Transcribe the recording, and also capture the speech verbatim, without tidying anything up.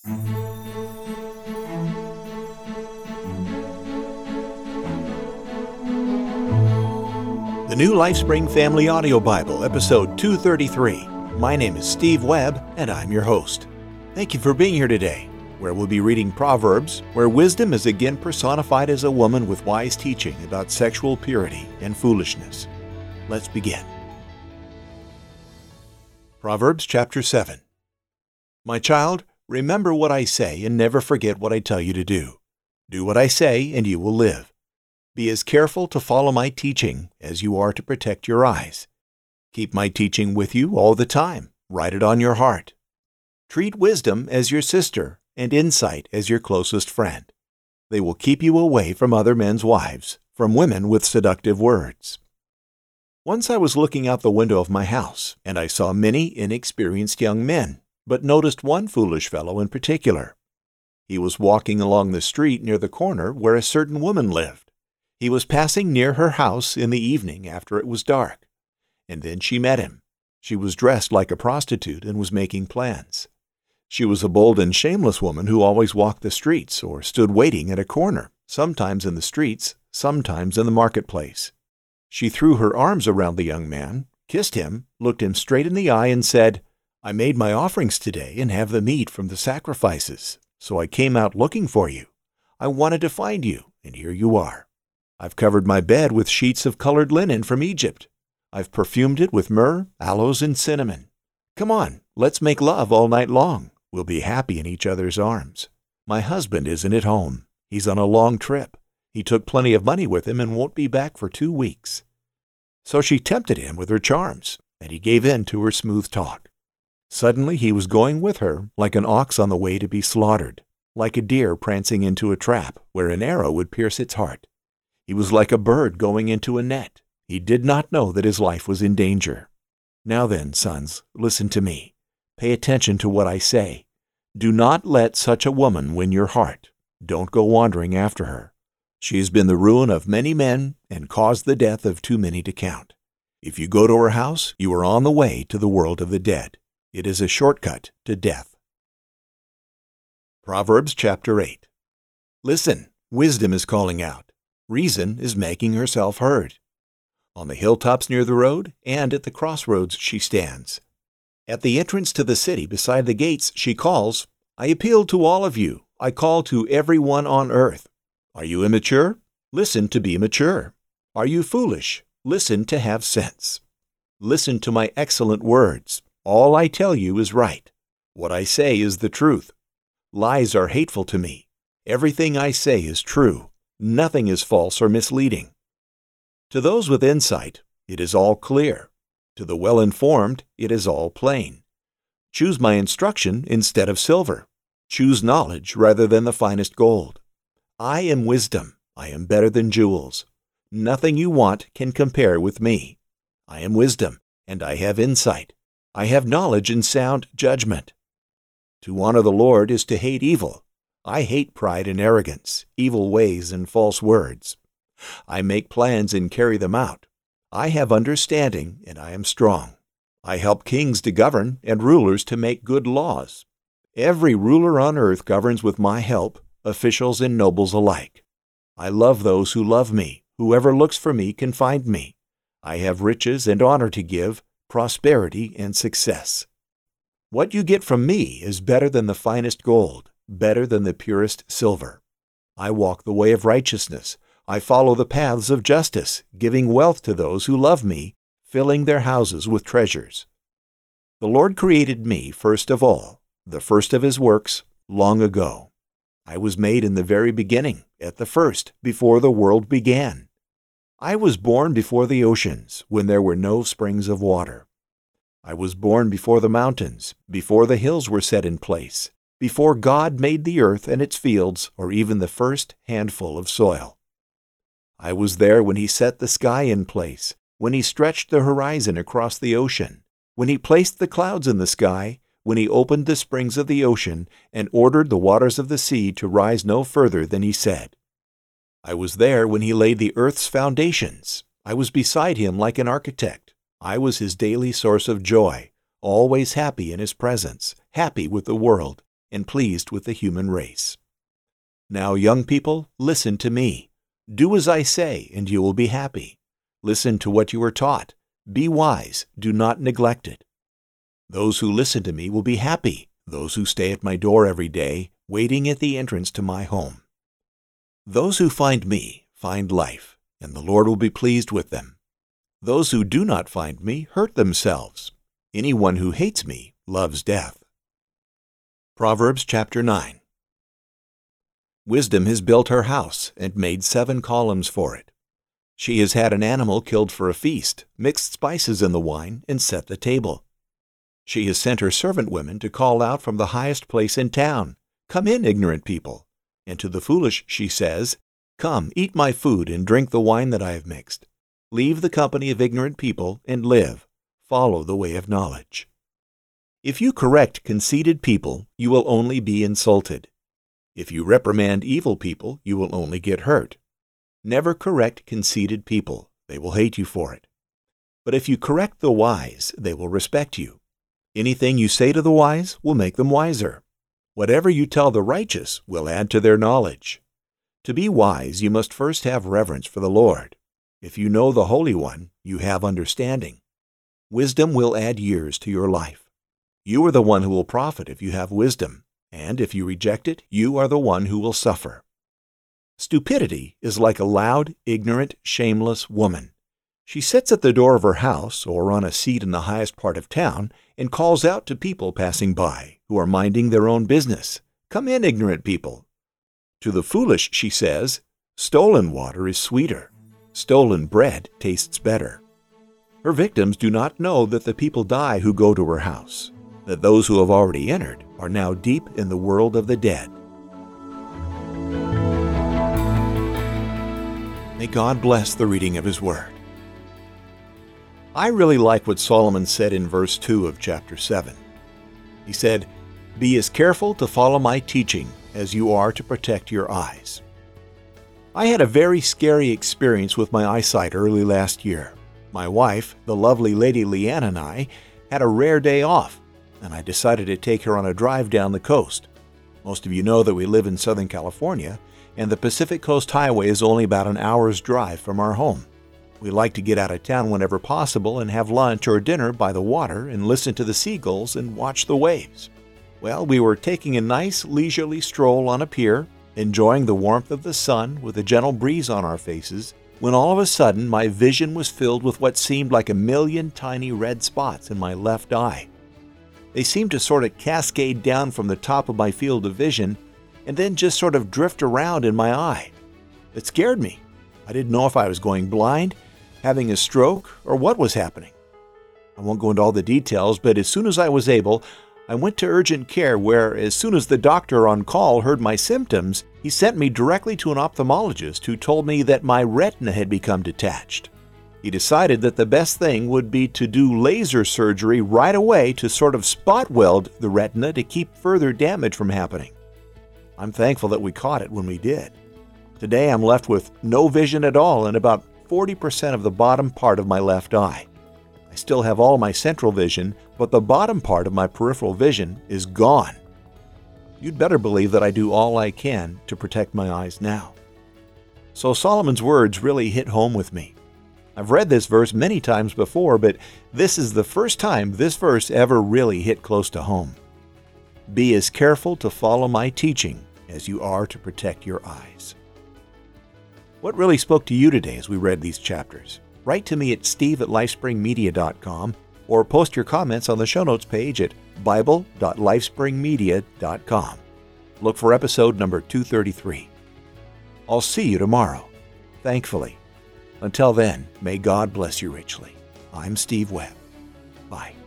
The New LifeSpring Family Audio Bible, Episode two thirty-three. My name is Steve Webb, and I'm your host. Thank you for being here today, where we'll be reading Proverbs, where wisdom is again personified as a woman with wise teaching about sexual purity and foolishness. Let's begin. Proverbs chapter seven. My child, remember what I say and never forget what I tell you to do. Do what I say and you will live. Be as careful to follow my teaching as you are to protect your eyes. Keep my teaching with you all the time. Write it on your heart. Treat wisdom as your sister and insight as your closest friend. They will keep you away from other men's wives, from women with seductive words. Once I was looking out the window of my house, and I saw many inexperienced young men, but noticed one foolish fellow in particular. He was walking along the street near the corner where a certain woman lived. He was passing near her house in the evening after it was dark, and then she met him. She was dressed like a prostitute and was making plans. She was a bold and shameless woman who always walked the streets or stood waiting at a corner, sometimes in the streets, sometimes in the marketplace. She threw her arms around the young man, kissed him, looked him straight in the eye, and said, "I made my offerings today and have the meat from the sacrifices, so I came out looking for you. I wanted to find you, and here you are. I've covered my bed with sheets of colored linen from Egypt. I've perfumed it with myrrh, aloes, and cinnamon. Come on, let's make love all night long. We'll be happy in each other's arms. My husband isn't at home. He's on a long trip. He took plenty of money with him and won't be back for two weeks." So she tempted him with her charms, and he gave in to her smooth talk. Suddenly he was going with her like an ox on the way to be slaughtered, like a deer prancing into a trap where an arrow would pierce its heart. He was like a bird going into a net. He did not know that his life was in danger. Now then, sons, listen to me. Pay attention to what I say. Do not let such a woman win your heart. Don't go wandering after her. She has been the ruin of many men and caused the death of too many to count. If you go to her house, you are on the way to the world of the dead. It is a shortcut to death. Proverbs chapter eight. Listen, wisdom is calling out. Reason is making herself heard. On the hilltops near the road and at the crossroads she stands. At the entrance to the city beside the gates she calls, "I appeal to all of you. I call to every one on earth. Are you immature? Listen to be mature. Are you foolish? Listen to have sense. Listen to my excellent words. All I tell you is right. What I say is the truth. Lies are hateful to me. Everything I say is true. Nothing is false or misleading. To those with insight, it is all clear. To the well-informed, it is all plain. Choose my instruction instead of silver. Choose knowledge rather than the finest gold. I am wisdom. I am better than jewels. Nothing you want can compare with me. I am wisdom, and I have insight. I have knowledge and sound judgment. To honor the Lord is to hate evil. I hate pride and arrogance, evil ways and false words. I make plans and carry them out. I have understanding, and I am strong. I help kings to govern and rulers to make good laws. Every ruler on earth governs with my help, officials and nobles alike. I love those who love me. Whoever looks for me can find me. I have riches and honor to give, prosperity and success. What you get from me is better than the finest gold, better than the purest silver. I walk the way of righteousness. I follow the paths of justice, giving wealth to those who love me, filling their houses with treasures. The Lord created me first of all, the first of his works, long ago. I was made in the very beginning, at the first, before the world began. I was born before the oceans, when there were no springs of water. I was born before the mountains, before the hills were set in place, before God made the earth and its fields, or even the first handful of soil. I was there when he set the sky in place, when he stretched the horizon across the ocean, when he placed the clouds in the sky, when he opened the springs of the ocean and ordered the waters of the sea to rise no further than he said. I was there when he laid the earth's foundations. I was beside him like an architect. I was his daily source of joy, always happy in his presence, happy with the world, and pleased with the human race. Now, young people, listen to me. Do as I say, and you will be happy. Listen to what you are taught. Be wise. Do not neglect it. Those who listen to me will be happy, those who stay at my door every day, waiting at the entrance to my home. Those who find me find life, and the Lord will be pleased with them. Those who do not find me hurt themselves. Anyone who hates me loves death. Proverbs chapter nine. Wisdom has built her house and made seven columns for it. She has had an animal killed for a feast, mixed spices in the wine, and set the table. She has sent her servant women to call out from the highest place in town, "Come in, ignorant people." And to the foolish she says, "Come, eat my food and drink the wine that I have mixed. Leave the company of ignorant people and live. Follow the way of knowledge." If you correct conceited people, you will only be insulted. If you reprimand evil people, you will only get hurt. Never correct conceited people. They will hate you for it. But if you correct the wise, they will respect you. Anything you say to the wise will make them wiser. Whatever you tell the righteous will add to their knowledge. To be wise, you must first have reverence for the Lord. If you know the Holy One, you have understanding. Wisdom will add years to your life. You are the one who will profit if you have wisdom, and if you reject it, you are the one who will suffer. Stupidity is like a loud, ignorant, shameless woman. She sits at the door of her house or on a seat in the highest part of town and calls out to people passing by who are minding their own business, "Come in, ignorant people." To the foolish she says, "Stolen water is sweeter. Stolen bread tastes better." Her victims do not know that the people die who go to her house, that those who have already entered are now deep in the world of the dead. May God bless the reading of His Word. I really like what Solomon said in verse two of chapter seven. He said, "Be as careful to follow my teaching as you are to protect your eyes." I had a very scary experience with my eyesight early last year. My wife, the lovely Lady Leanne, and I had a rare day off, and I decided to take her on a drive down the coast. Most of you know that we live in Southern California, and the Pacific Coast Highway is only about an hour's drive from our home. We like to get out of town whenever possible and have lunch or dinner by the water and listen to the seagulls and watch the waves. Well, we were taking a nice leisurely stroll on a pier, enjoying the warmth of the sun with a gentle breeze on our faces, when all of a sudden my vision was filled with what seemed like a million tiny red spots in my left eye. They seemed to sort of cascade down from the top of my field of vision and then just sort of drift around in my eye. It scared me. I didn't know if I was going blind, having a stroke, or what was happening. I won't go into all the details, but as soon as I was able, I went to urgent care where, as soon as the doctor on call heard my symptoms, he sent me directly to an ophthalmologist who told me that my retina had become detached. He decided that the best thing would be to do laser surgery right away to sort of spot weld the retina to keep further damage from happening. I'm thankful that we caught it when we did. Today I'm left with no vision at all and about forty percent of the bottom part of my left eye. I still have all my central vision, but the bottom part of my peripheral vision is gone. You'd better believe that I do all I can to protect my eyes now. So Solomon's words really hit home with me. I've read this verse many times before, but this is the first time this verse ever really hit close to home. Be as careful to follow my teaching as you are to protect your eyes. What really spoke to you today as we read these chapters? Write to me at steve at lifespringmedia dot com or post your comments on the show notes page at bible dot lifespringmedia dot com. Look for episode number two thirty-three. I'll see you tomorrow, thankfully. Until then, may God bless you richly. I'm Steve Webb. Bye.